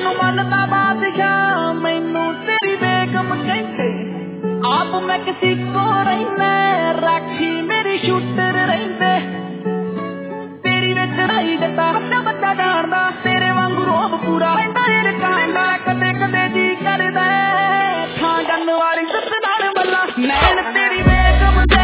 तेनू मनदा बादशाह मैनू तेरी बेगम कहते आप मैं किसी को रहना राखी मेरी शूटर रहते तेरी विच रही जता बड़ा बच्चा जानदा तेरे वांगू रोब पूरा तेरे कांदा कदे कदे जी करदा थां गन वाली सत नाल मल्ला नैन तेरी बेगम दे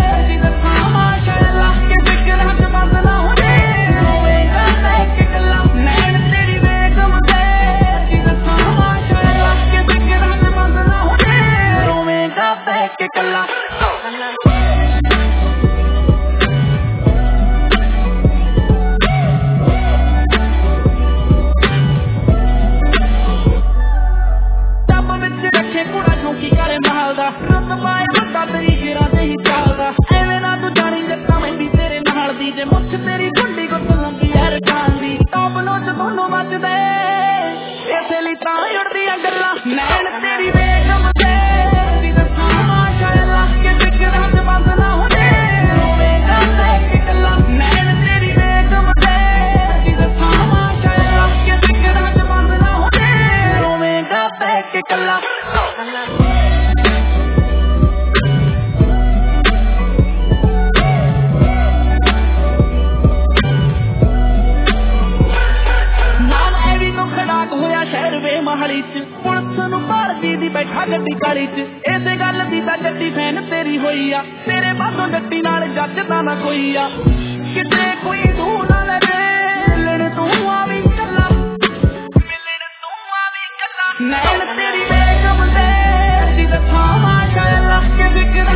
बैठा गड्डी काली च इस गल दी तां जट्टी फैन तेरी होई आ तेरे बातों जट्टी नाल जचदा ना कोई आ किते कोई तू ना लगे मिलण तू आवी कल्ला नैन तेरी बेगम दे दी दफा माशाअल्लाह के जिक्र